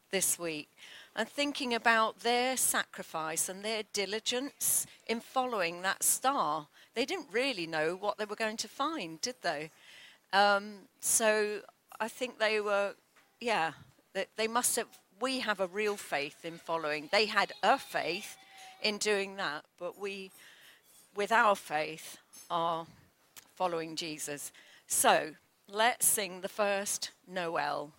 this week and thinking about their sacrifice and their diligence in following that star. They didn't really know what they were going to find, did they? So I think they were, they must have, we have a real faith in following. They had a faith in doing that, but we, with our faith, are following Jesus. So let's sing the first Noel.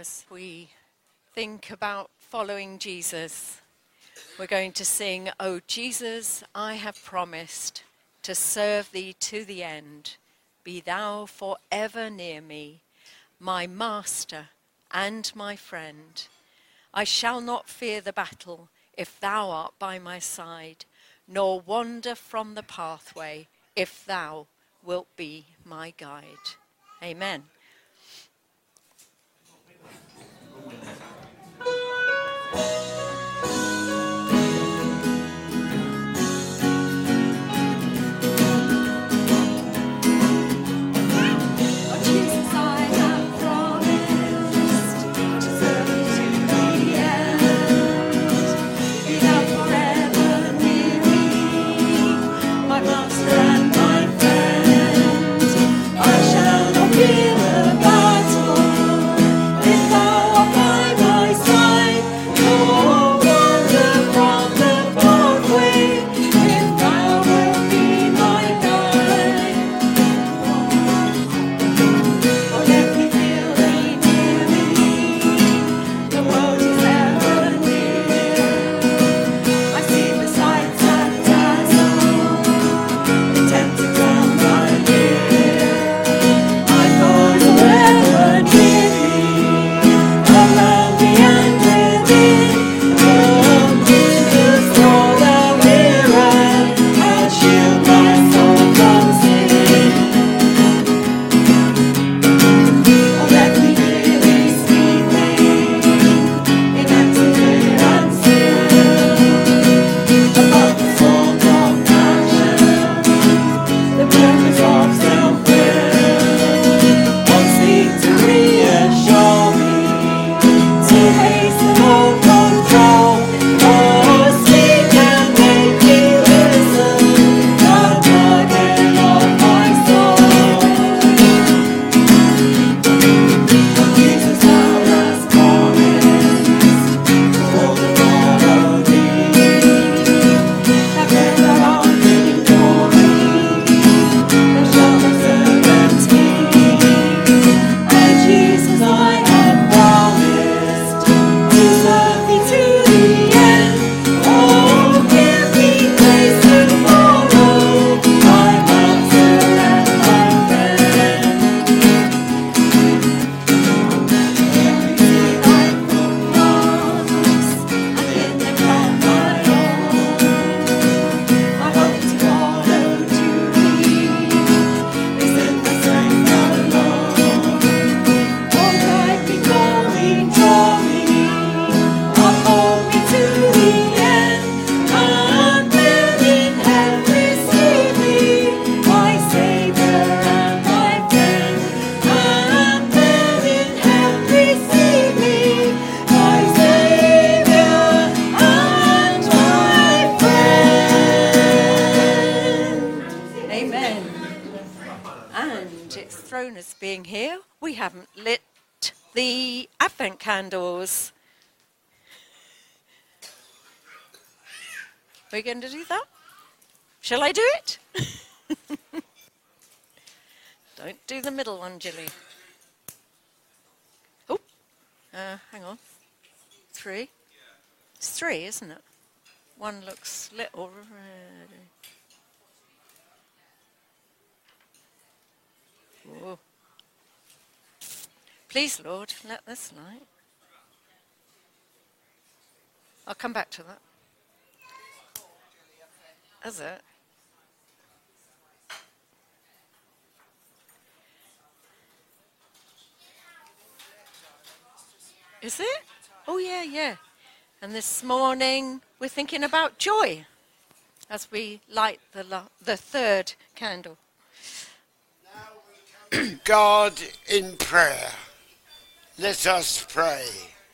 as we think about following Jesus, we're going to sing, "Oh Jesus, I have promised to serve thee to the end. Be thou forever near me, my master and my friend. I shall not fear the battle if thou art by my side, nor wander from the pathway if thou wilt be my guide." Amen. Being here, we haven't lit the Advent candles. Are we going to do that? Shall I do it? Don't do the middle one, Gilly. Oh, hang on. 3. It's 3, isn't it? One looks little. Whoa. Please, Lord, let this light. I'll come back to that. Is it? Is it? Oh, yeah, yeah. And this morning, we're thinking about joy as we light the third candle. God in prayer. Let us pray.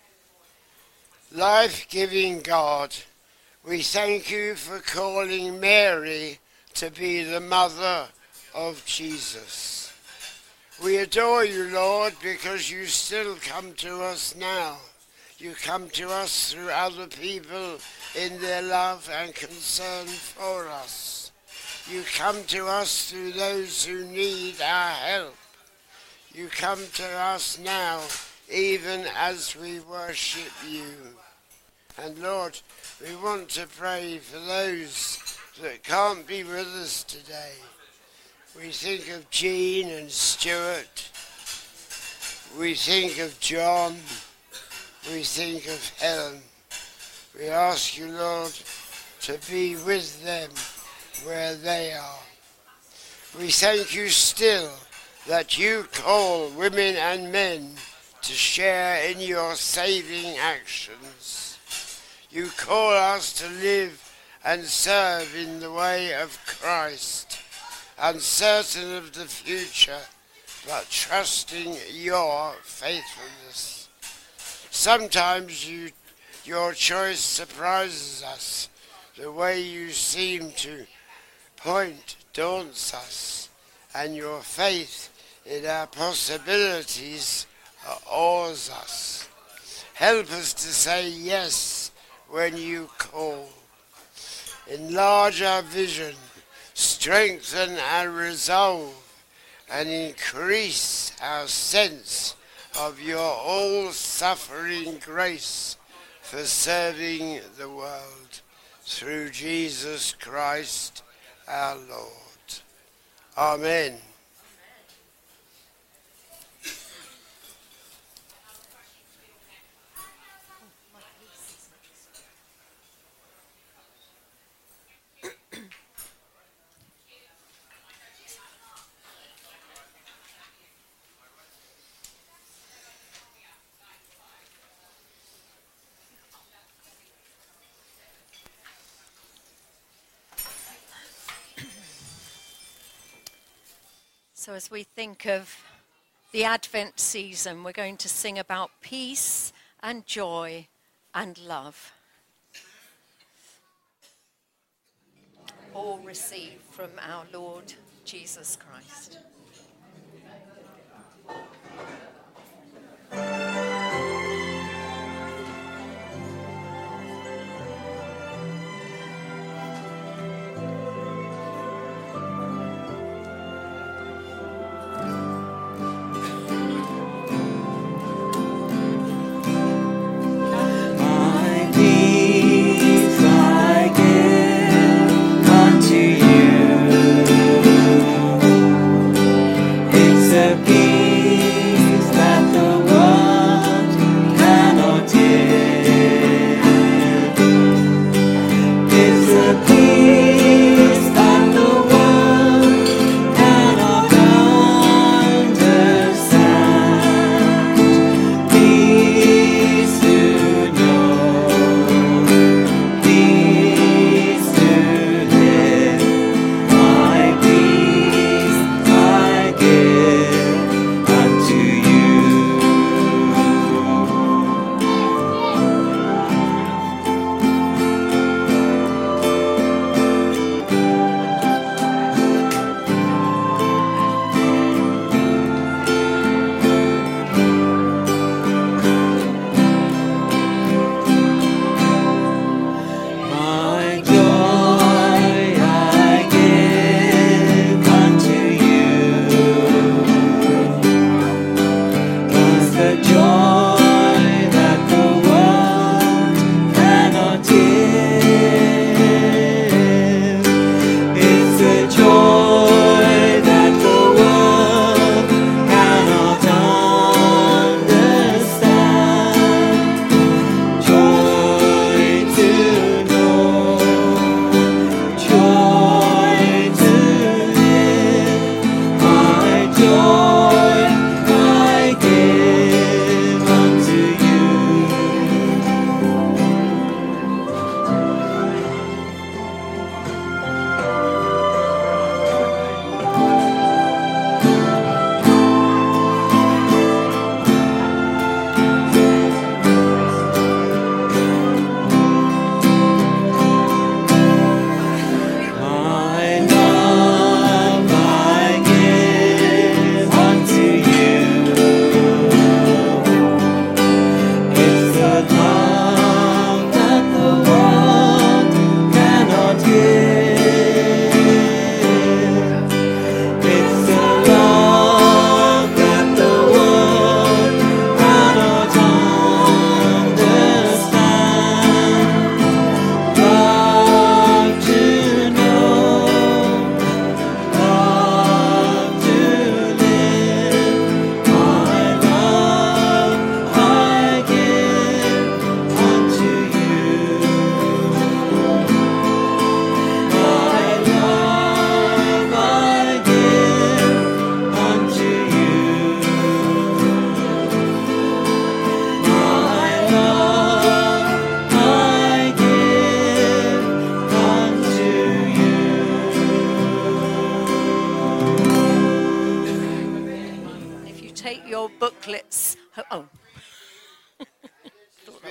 Life-giving God, we thank you for calling Mary to be the mother of Jesus. We adore you, Lord, because you still come to us now. You come to us through other people in their love and concern for us. You come to us through those who need our help. You come to us now even as we worship you. And Lord, we want to pray for those that can't be with us today. We think of Jean and Stuart. We think of John. We think of Helen. We ask you, Lord, to be with them where they are. We thank you still that you call women and men to share in your saving actions. You call us to live and serve in the way of Christ, uncertain of the future, but trusting your faithfulness. Sometimes your choice surprises us. The way you seem to point daunts us, and your faith in our possibilities awes us. Help us to say yes when you call. Enlarge our vision, strengthen our resolve, and increase our sense of your all-suffering grace for serving the world. Through Jesus Christ our Lord. Amen. So as we think of the Advent season, we're going to sing about peace and joy and love. All received from our Lord Jesus Christ. Unto you.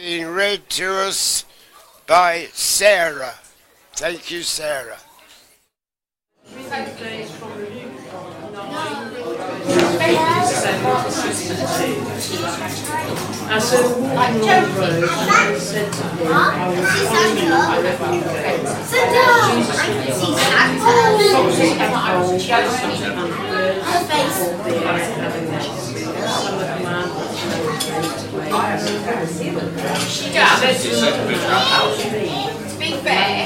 being read to us by Sarah. Thank you, Sarah. As I walked along the road, and I said to him, I will follow you wherever you go. Jesus foxes have holes, birds have birds, all the air having nests. Some of commandments no great She does. To be fair,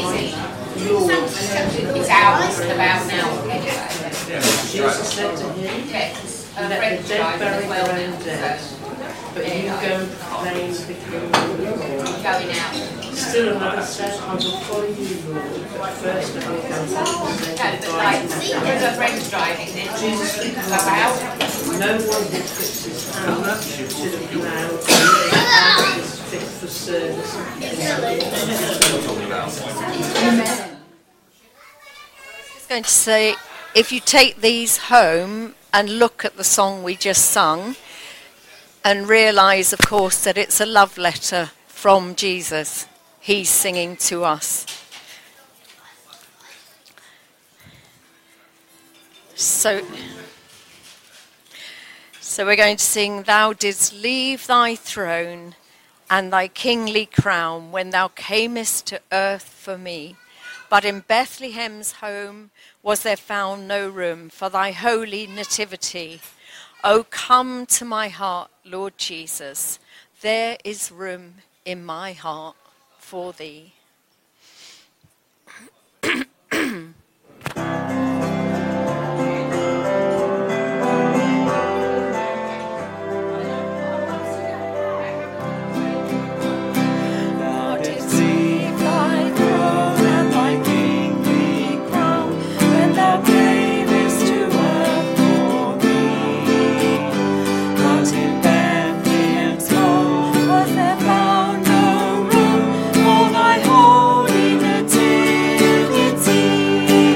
it's out about now. Jesus said to him, let the dead bury their own dead, but you go and proclaim the kingdom of God. Going out. Still another said, I will follow you, Lord, but first I will go and But like, there's a friend driving then. Jesus go out. no one who puts his hand to the plough is fit for service. I was going to say, if you take these home and look at the song we just sung and realise, of course, that it's a love letter from Jesus. He's singing to us. So we're going to sing, Thou didst leave thy throne and thy kingly crown when thou camest to earth for me. But in Bethlehem's home was there found no room for thy holy nativity. O come to my heart, Lord Jesus. There is room in my heart for thee. Holy nativity.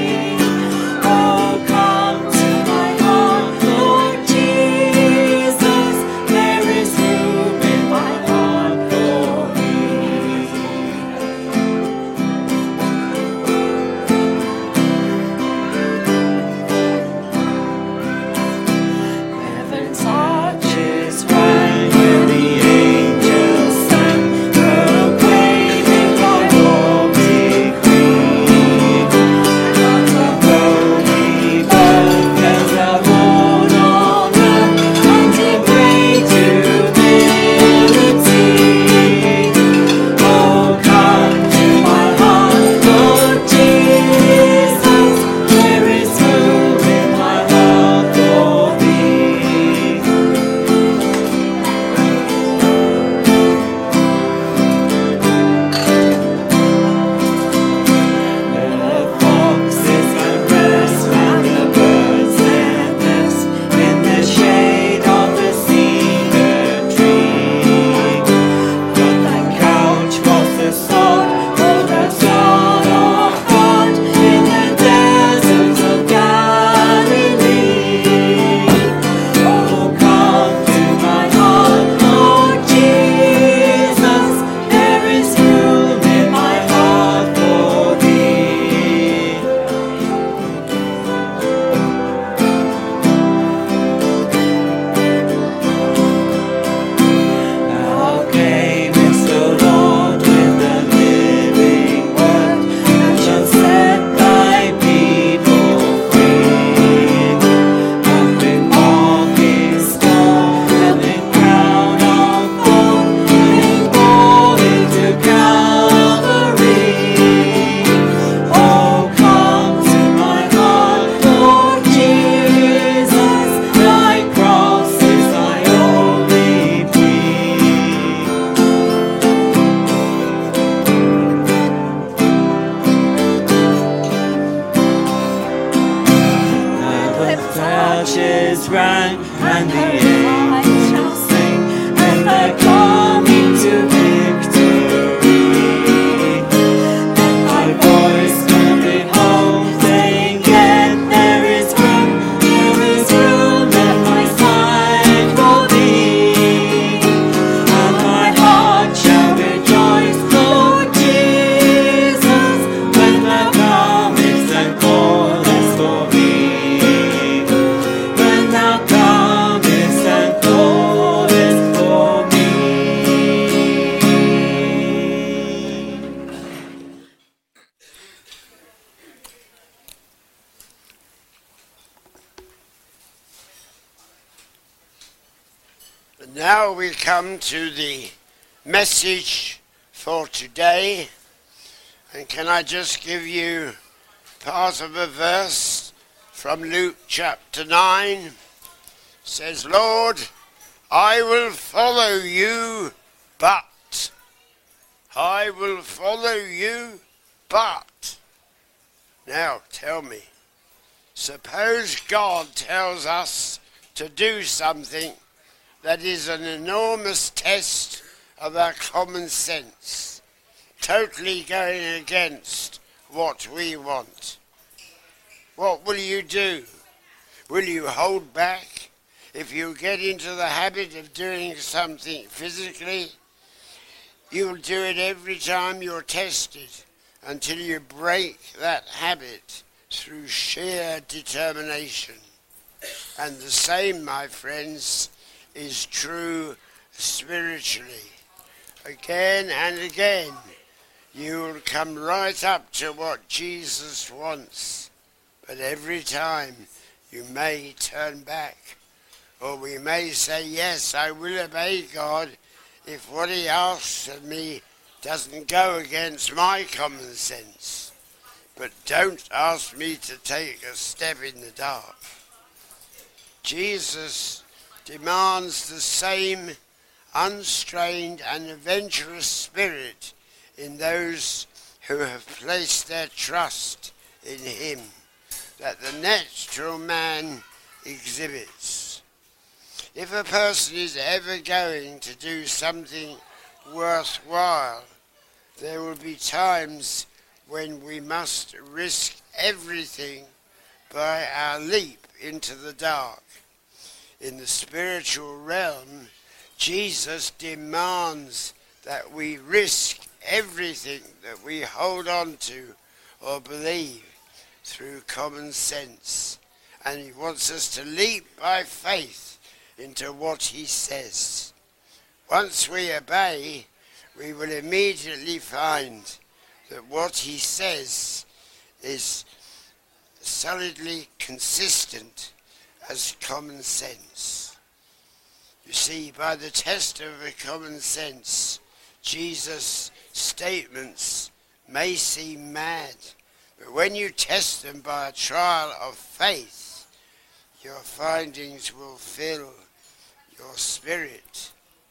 Now we come to the message for today. And can I just give you part of a verse from Luke chapter 9? It says, Lord, I will follow you, but. I will follow you, but. Now, tell me, suppose God tells us to do something that is an enormous test of our common sense, totally going against what we want. What will you do? Will you hold back? If you get into the habit of doing something physically, you'll do it every time you're tested until you break that habit through sheer determination. And the same, my friends, is true spiritually. Again and again, you will come right up to what Jesus wants. But every time you may turn back, or we may say, yes, I will obey God if what he asks of me doesn't go against my common sense. But don't ask me to take a step in the dark. Jesus demands the same unstrained and adventurous spirit in those who have placed their trust in him that the natural man exhibits. If a person is ever going to do something worthwhile, there will be times when we must risk everything by our leap into the dark. In the spiritual realm, Jesus demands that we risk everything that we hold on to or believe through common sense. And he wants us to leap by faith into what he says. Once we obey, we will immediately find that what he says is solidly consistent as common sense. You see, by the test of a common sense, Jesus' statements may seem mad, but when you test them by a trial of faith, your findings will fill your spirit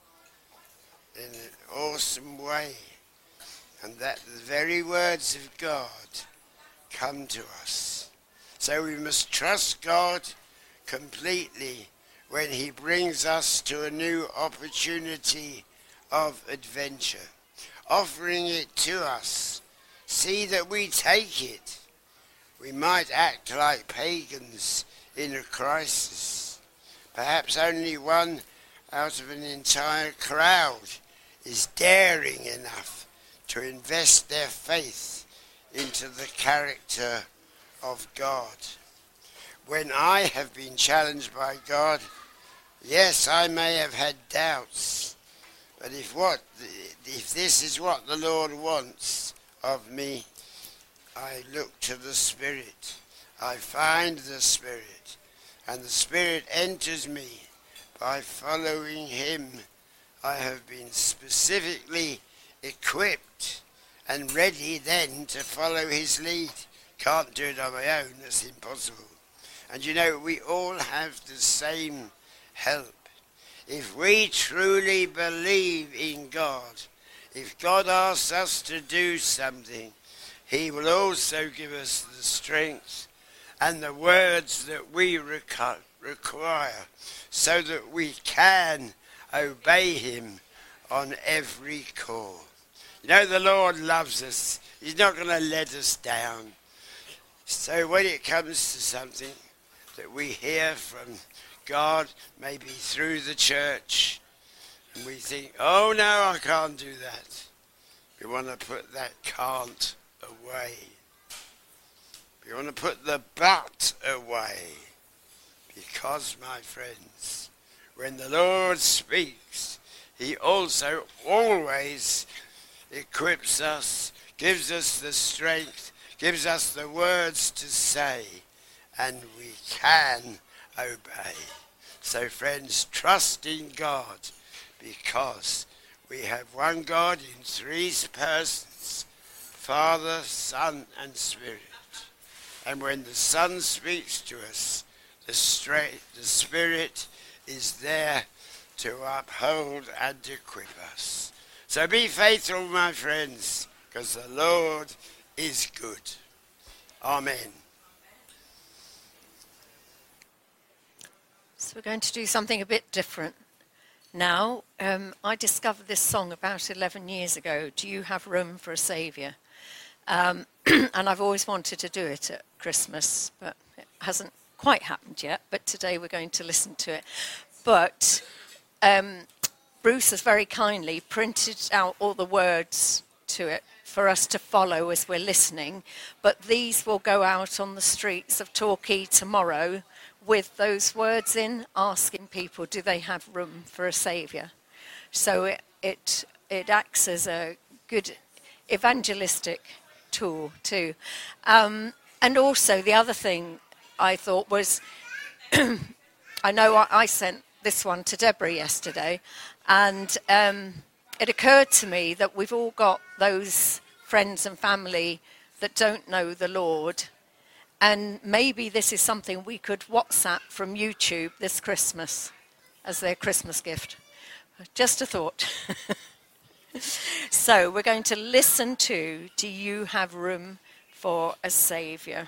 in an awesome way, and that the very words of God come to us. So we must trust God completely when he brings us to a new opportunity of adventure, offering it to us. See that we take it. We might act like pagans in a crisis. Perhaps only one out of an entire crowd is daring enough to invest their faith into the character of God. When I have been challenged by God, yes, I may have had doubts, but if this is what the Lord wants of me, I look to the Spirit. I find the Spirit, and the Spirit enters me. By following him, I have been specifically equipped and ready then to follow his lead. Can't do it on my own, that's impossible. And you know, we all have the same help. If we truly believe in God, if God asks us to do something, he will also give us the strength and the words that we require so that we can obey him on every call. You know, the Lord loves us. He's not going to let us down. So when it comes to something that we hear from God, maybe through the church, and we think, oh no, I can't do that. We want to put that can't away. We want to put the but away. Because, my friends, when the Lord speaks, he also always equips us, gives us the strength, gives us the words to say, and we can obey. So friends, trust in God, because we have one God in three persons, Father, Son and Spirit. And when the Son speaks to us, the Spirit is there to uphold and equip us. So be faithful, my friends, because the Lord is good. Amen. So we're going to do something a bit different now. I discovered this song about 11 years ago, Do You Have Room for a Saviour? And I've always wanted to do it at Christmas, but it hasn't quite happened yet. But today we're going to listen to it. But Bruce has very kindly printed out all the words to it for us to follow as we're listening. But these will go out on the streets of Torquay tomorrow with those words in, asking people, do they have room for a saviour? So it acts as a good evangelistic tool too. And also the other thing I thought was, I know I sent this one to Deborah yesterday, and it occurred to me that we've all got those friends and family that don't know the Lord. And maybe this is something we could WhatsApp from YouTube this Christmas as their Christmas gift. Just a thought. So we're going to listen to Do You Have Room for a Saviour?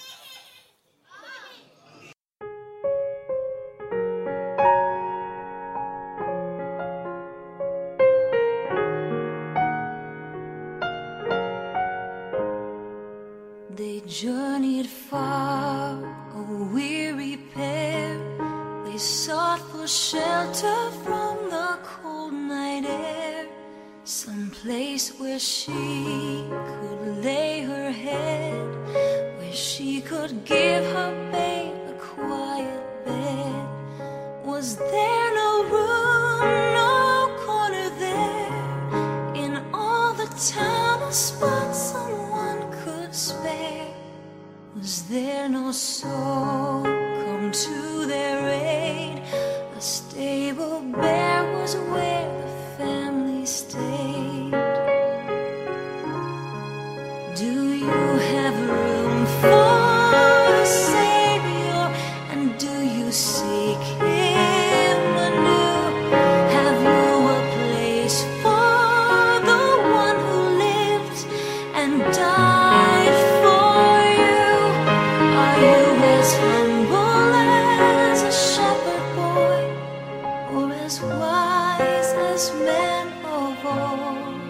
They journeyed far, a weary pair. They sought for shelter from the cold night air, some place where she could lay her head, where she could give her babe a quiet bed. Was there no room, no corner there, in all the town, a spot someone could spare? Was there no soul come to their aid? A stable bare was where the family stayed. Do you have room for a Savior? And do you seek Him anew? Have you a place for the one who lived and died for you? Are you as humble as a shepherd boy, or as wise as men of old?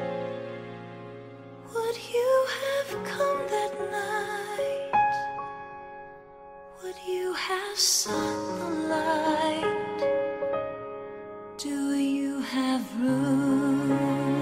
Would you have come that night? Would you have sought the light? Do you have room?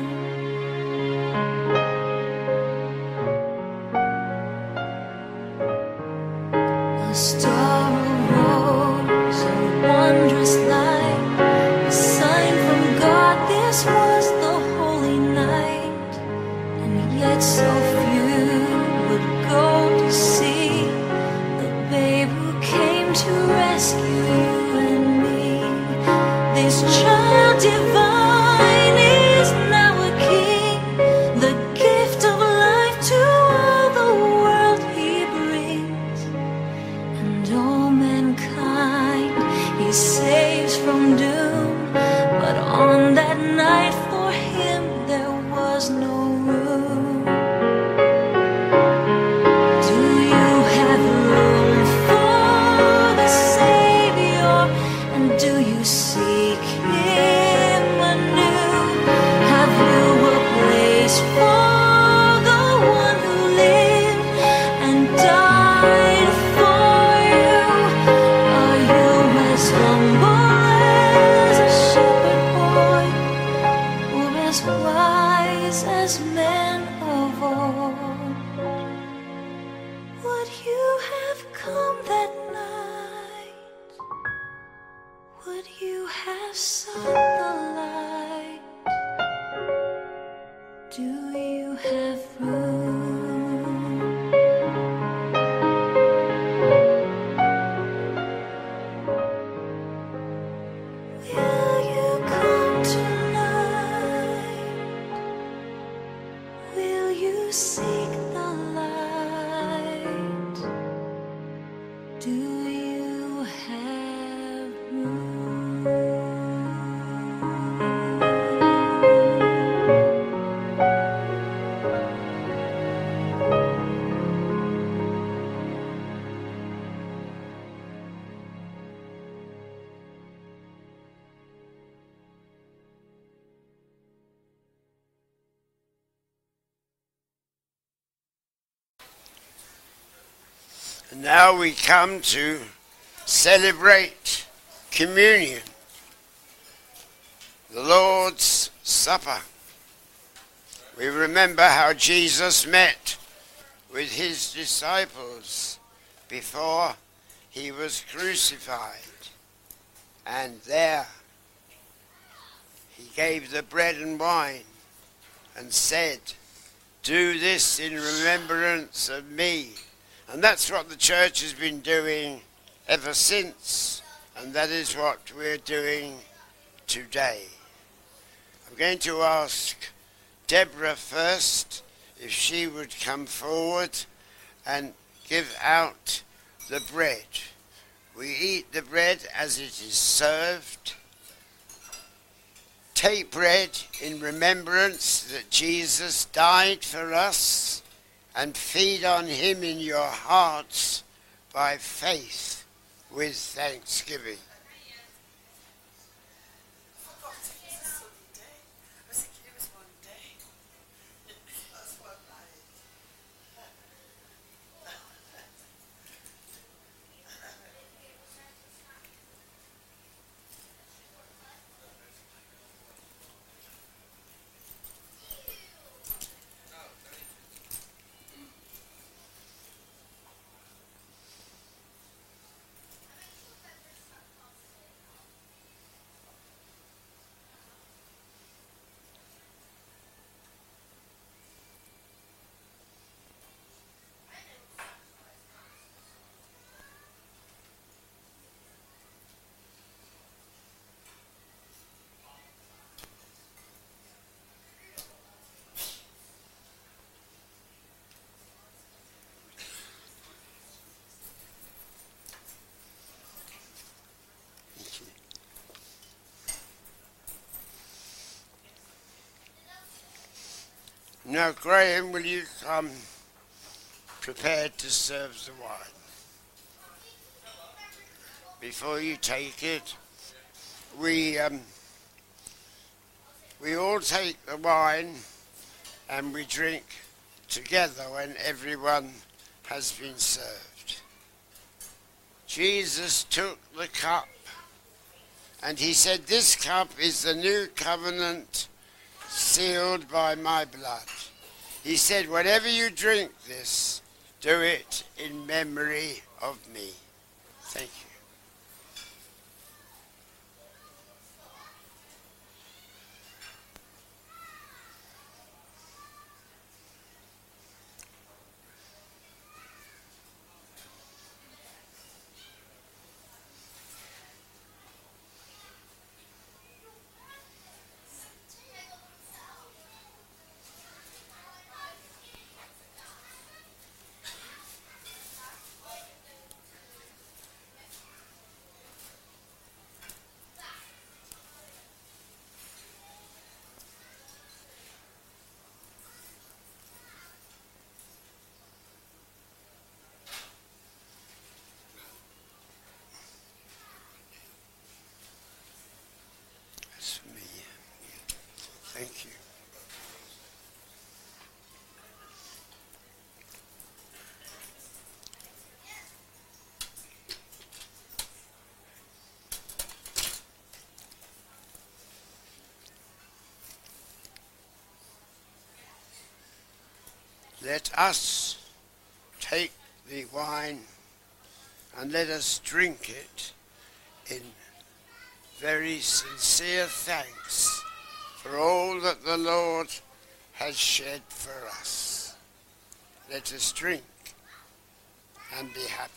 A star arose, a wondrous light, a sign from God. This was the holy night, and yet so few would go to see the babe who came to rescue you and me. This child divine is now a king, the gift of life to all the world he brings, and all mankind he saves from doom. But on that night for him there was no room. you seek the light? Do you have room? And now we come to celebrate communion, the Lord's Supper. We remember how Jesus met with his disciples before he was crucified. And there he gave the bread and wine and said, "Do this in remembrance of me." And that's what the church has been doing ever since. And that is what we're doing today. I'm going to ask Deborah first if she would come forward and give out the bread. We eat the bread as it is served. Take bread in remembrance that Jesus died for us, and feed on him in your hearts by faith with thanksgiving. Now, Graham, will you come prepared to serve the wine? Before you take it, we all take the wine and we drink together when everyone has been served. Jesus took the cup and he said, "This cup is the new covenant sealed by my blood." He said, "Whenever you drink this, do it in memory of me." Thank you. That's for me. Thank you. Let us take the wine and let us drink it in very sincere thanks for all that the Lord has shed for us. Let us drink and be happy.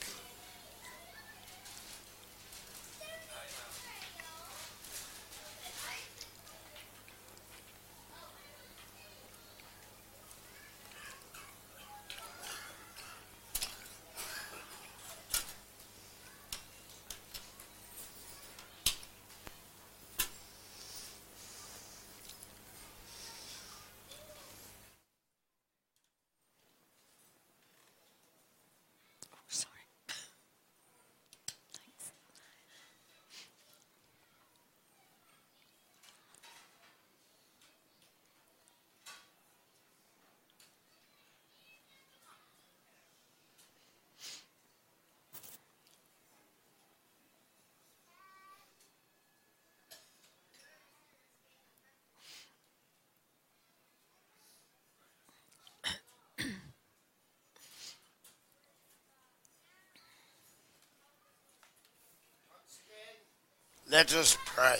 Let us pray.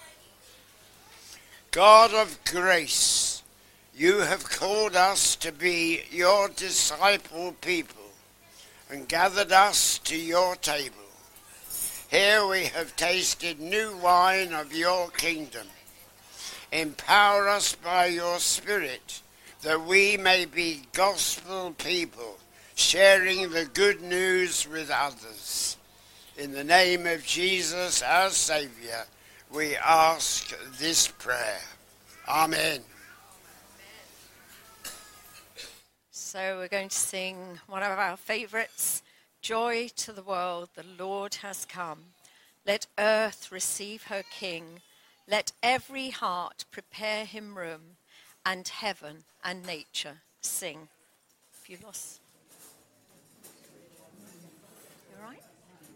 God of grace, you have called us to be your disciple people and gathered us to your table. Here we have tasted new wine of your kingdom. Empower us by your Spirit that we may be gospel people, sharing the good news with others. In the name of Jesus, our Saviour, we ask this prayer. Amen. So we're going to sing one of our favourites, Joy to the World, the Lord has come. Let earth receive her King. Let every heart prepare him room, and heaven and nature sing. Have you lost? You all right?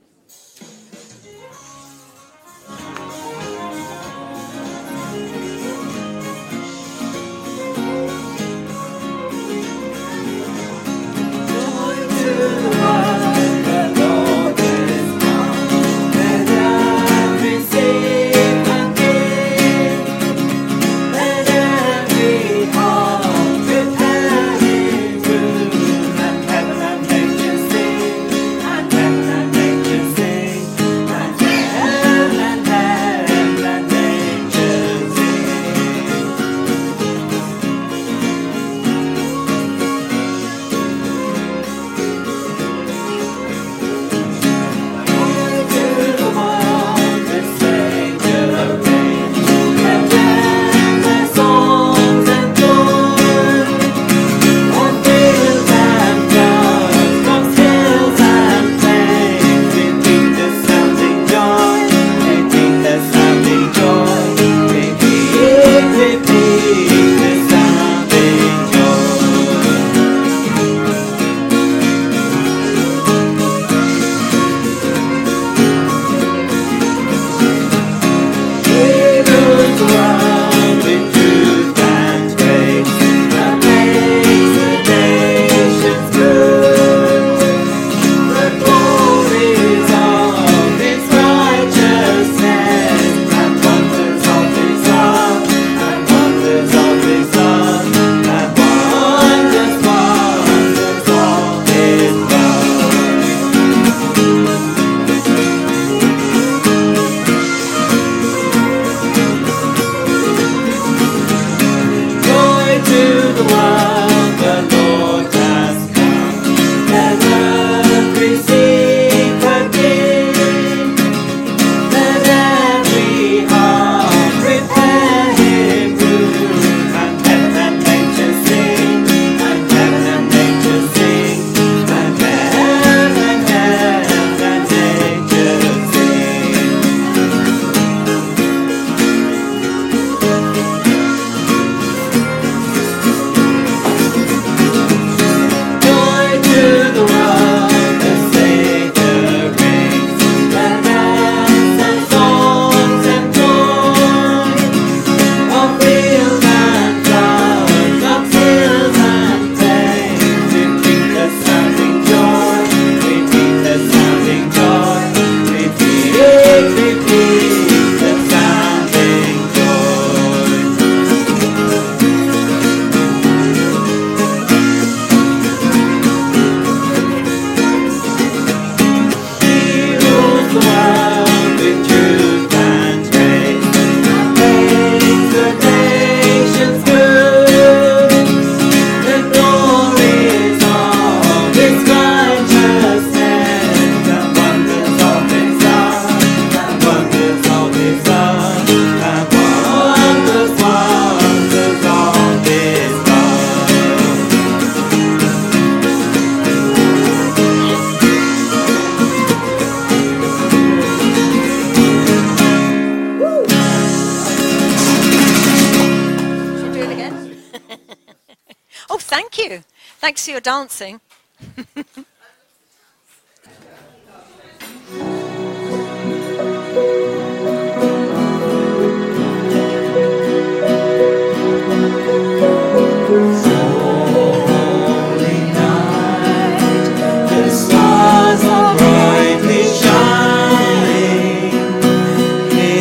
Thank you. Thanks for your dancing. Stars are brightly shining.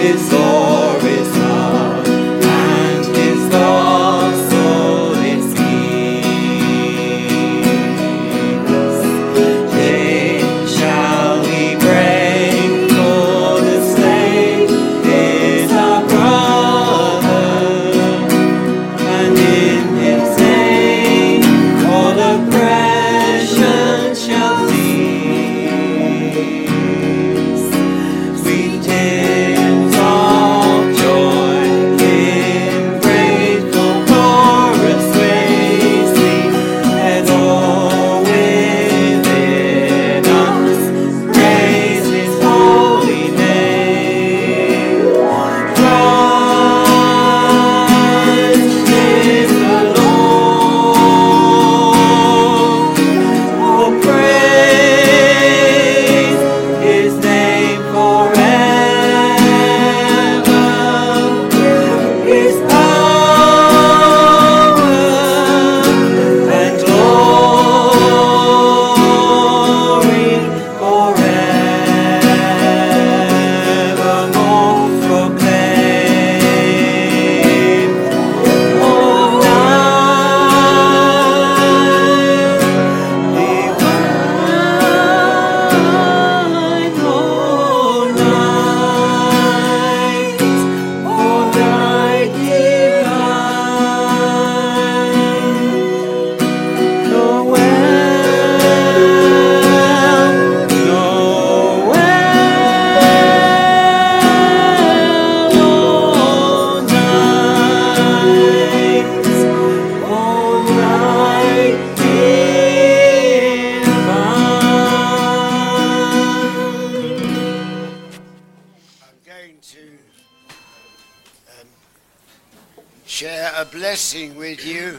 share a blessing with you.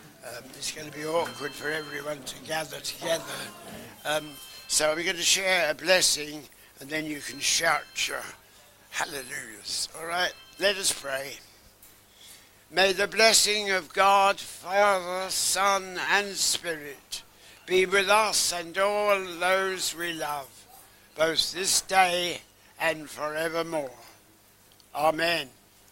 It's going to be awkward for everyone to gather together. So we're going to share a blessing, and then you can shout your hallelujahs. All right, let us pray. May the blessing of God, Father, Son, and Spirit be with us and all those we love, both this day and forevermore. Amen.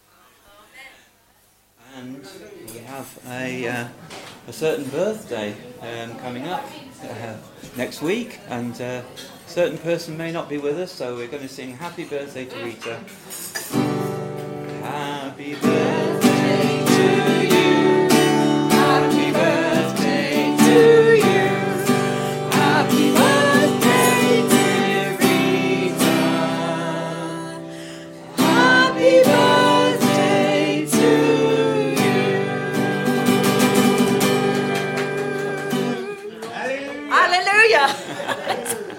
And we have a certain birthday coming up next week, and a certain person may not be with us, so we're going to sing happy birthday to Rita. Happy birthday to you. Happy birthday to you. Happy birthday, dear Rita. Happy birthday to you. Hallelujah.